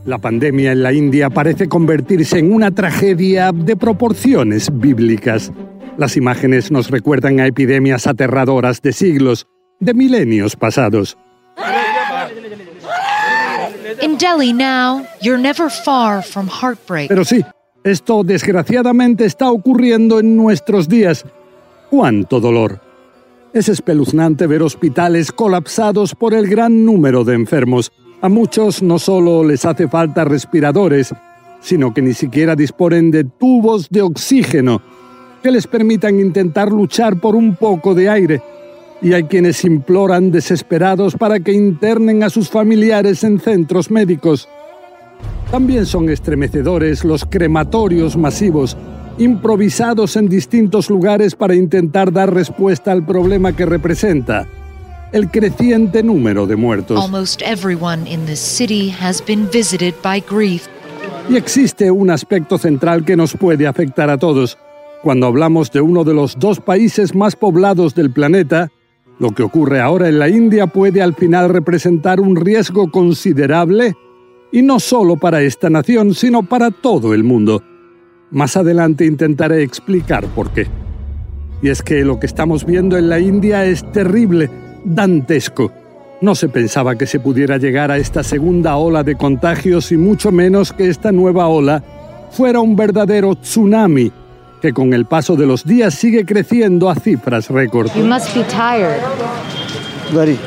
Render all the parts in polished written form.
La pandemia en la India parece convertirse en una tragedia de proporciones bíblicas. Las imágenes nos recuerdan a epidemias aterradoras de siglos, de milenios pasados. In Delhi now, you're never far from heartbreak. Pero sí, esto desgraciadamente está ocurriendo en nuestros días. ¡Cuánto dolor! Es espeluznante ver hospitales colapsados por el gran número de enfermos. A muchos no solo les hace falta respiradores, sino que ni siquiera disponen de tubos de oxígeno que les permitan intentar luchar por un poco de aire. Y hay quienes imploran desesperados para que internen a sus familiares en centros médicos. También son estremecedores los crematorios masivos, improvisados en distintos lugares para intentar dar respuesta al problema que representa el creciente número de muertos. Almost everyone in this city has been visited by grief. Y existe un aspecto central que nos puede afectar a todos. Cuando hablamos de uno de los 2 países más poblados del planeta, lo que ocurre ahora en la India puede al final representar un riesgo considerable, y no solo para esta nación, sino para todo el mundo. Más adelante intentaré explicar por qué. Y es que lo que estamos viendo en la India es terrible, dantesco. No se pensaba que se pudiera llegar a esta segunda ola de contagios y mucho menos que esta nueva ola fuera un verdadero tsunami que con el paso de los días sigue creciendo a cifras récord. You must be tired. Very.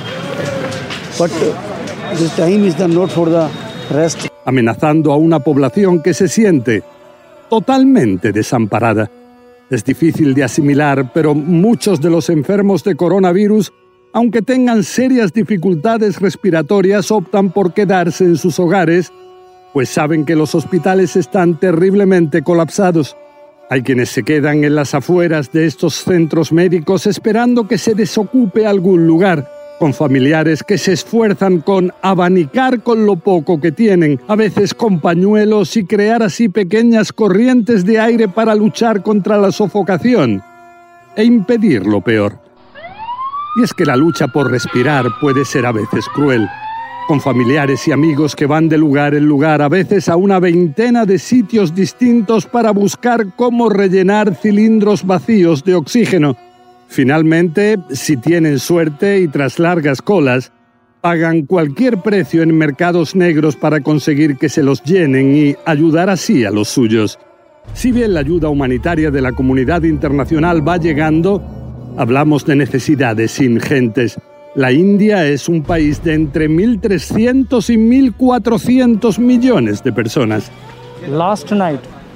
But this time is not for the rest. Amenazando a una población que se siente totalmente desamparada. Es difícil de asimilar, pero muchos de los enfermos de coronavirus, aunque tengan serias dificultades respiratorias, optan por quedarse en sus hogares, pues saben que los hospitales están terriblemente colapsados. Hay quienes se quedan en las afueras de estos centros médicos esperando que se desocupe algún lugar, con familiares que se esfuerzan con abanicar con lo poco que tienen, a veces con pañuelos, y crear así pequeñas corrientes de aire para luchar contra la sofocación e impedir lo peor. Y es que la lucha por respirar puede ser a veces cruel, con familiares y amigos que van de lugar en lugar, a veces a una veintena de sitios distintos para buscar cómo rellenar cilindros vacíos de oxígeno. Finalmente, si tienen suerte y tras largas colas, pagan cualquier precio en mercados negros para conseguir que se los llenen y ayudar así a los suyos. Si bien la ayuda humanitaria de la comunidad internacional va llegando, hablamos de necesidades ingentes. La India es un país de entre 1.300 y 1.400 millones de personas. Last night,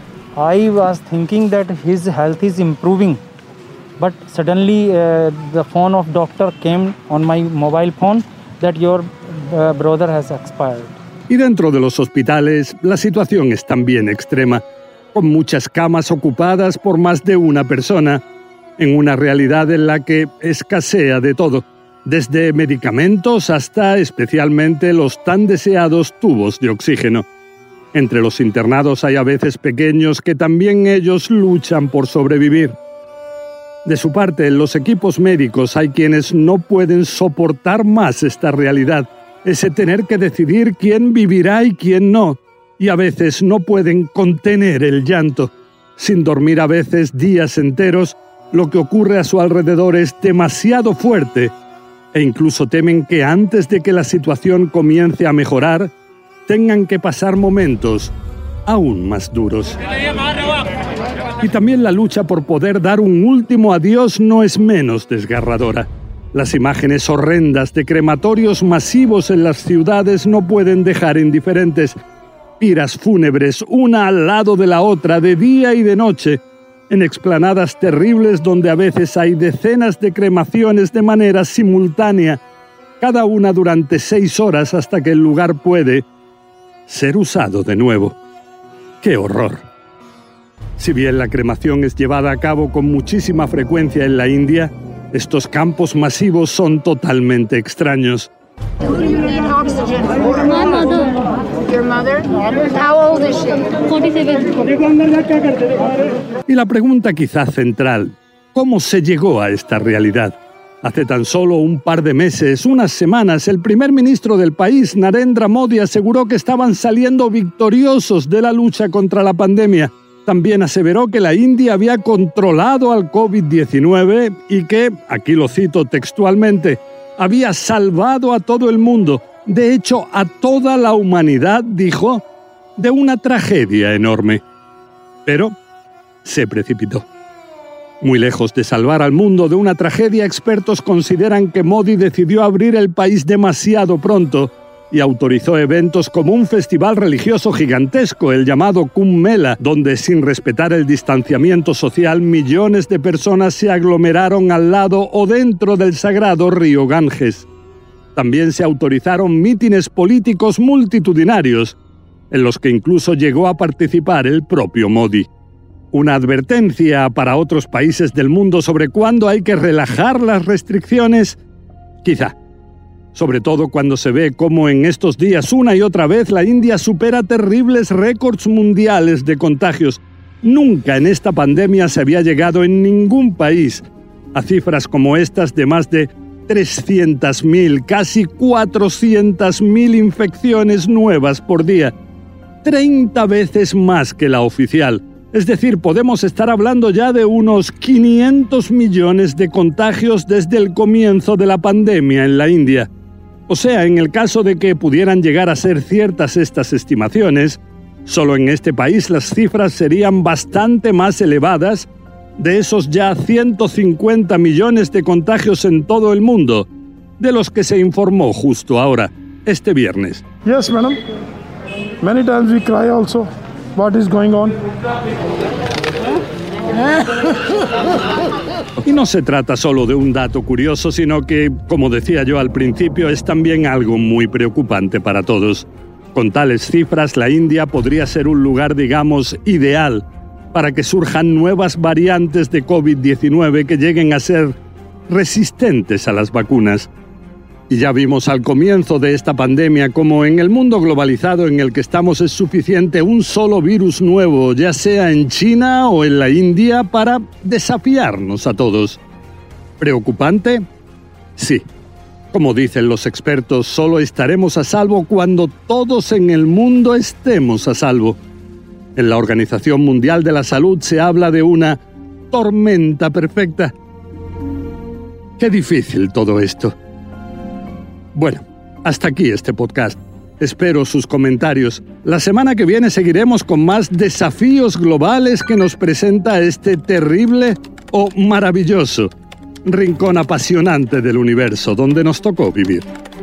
I was thinking that his health is improving, but suddenly the phone of doctor came on my mobile phone that your brother has expired. Y dentro de los hospitales, la situación es también extrema, con muchas camas ocupadas por más de una persona, en una realidad en la que escasea de todo, desde medicamentos hasta especialmente los tan deseados tubos de oxígeno. Entre los internados hay a veces pequeños que también ellos luchan por sobrevivir. De su parte, en los equipos médicos hay quienes no pueden soportar más esta realidad, ese tener que decidir quién vivirá y quién no, y a veces no pueden contener el llanto. Sin dormir a veces días enteros, lo que ocurre a su alrededor es demasiado fuerte, e incluso temen que antes de que la situación comience a mejorar, tengan que pasar momentos aún más duros. Y también la lucha por poder dar un último adiós no es menos desgarradora. Las imágenes horrendas de crematorios masivos en las ciudades no pueden dejar indiferentes. Piras fúnebres, una al lado de la otra, de día y de noche, en explanadas terribles donde a veces hay decenas de cremaciones de manera simultánea, cada una durante 6 horas hasta que el lugar puede ser usado de nuevo. ¡Qué horror! Si bien la cremación es llevada a cabo con muchísima frecuencia en la India, estos campos masivos son totalmente extraños. Y la pregunta quizá central, ¿cómo se llegó a esta realidad? Hace tan solo un par de meses, unas semanas, el primer ministro del país, Narendra Modi, aseguró que estaban saliendo victoriosos de la lucha contra la pandemia. También aseveró que la India había controlado al COVID-19 y que, aquí lo cito textualmente, había salvado a todo el mundo, de hecho a toda la humanidad, dijo, de una tragedia enorme. Pero se precipitó. Muy lejos de salvar al mundo de una tragedia, expertos consideran que Modi decidió abrir el país demasiado pronto y autorizó eventos como un festival religioso gigantesco, el llamado Kumbh Mela, donde sin respetar el distanciamiento social, millones de personas se aglomeraron al lado o dentro del sagrado río Ganges. También se autorizaron mítines políticos multitudinarios, en los que incluso llegó a participar el propio Modi. Una advertencia para otros países del mundo sobre cuándo hay que relajar las restricciones, quizá. Sobre todo cuando se ve cómo en estos días una y otra vez la India supera terribles récords mundiales de contagios. Nunca en esta pandemia se había llegado en ningún país a cifras como estas de más de 300.000, casi 400.000 infecciones nuevas por día. 30 veces más que la oficial. Es decir, podemos estar hablando ya de unos 500 millones de contagios desde el comienzo de la pandemia en la India. O sea, en el caso de que pudieran llegar a ser ciertas estas estimaciones, solo en este país las cifras serían bastante más elevadas de esos ya 150 millones de contagios en todo el mundo, de los que se informó justo ahora, este viernes. Yes, madam. Many times we cry also. What is going on? Y no se trata solo de un dato curioso, sino que, como decía yo al principio, es también algo muy preocupante para todos. Con tales cifras, la India podría ser un lugar, digamos, ideal para que surjan nuevas variantes de COVID-19 que lleguen a ser resistentes a las vacunas. Y ya vimos al comienzo de esta pandemia cómo en el mundo globalizado en el que estamos es suficiente un solo virus nuevo, ya sea en China o en la India, para desafiarnos a todos. ¿Preocupante? Sí. Como dicen los expertos, solo estaremos a salvo cuando todos en el mundo estemos a salvo. En la Organización Mundial de la Salud se habla de una tormenta perfecta. Qué difícil todo esto. Bueno, hasta aquí este podcast. Espero sus comentarios. La semana que viene seguiremos con más desafíos globales que nos presenta este terrible o maravilloso rincón apasionante del universo donde nos tocó vivir.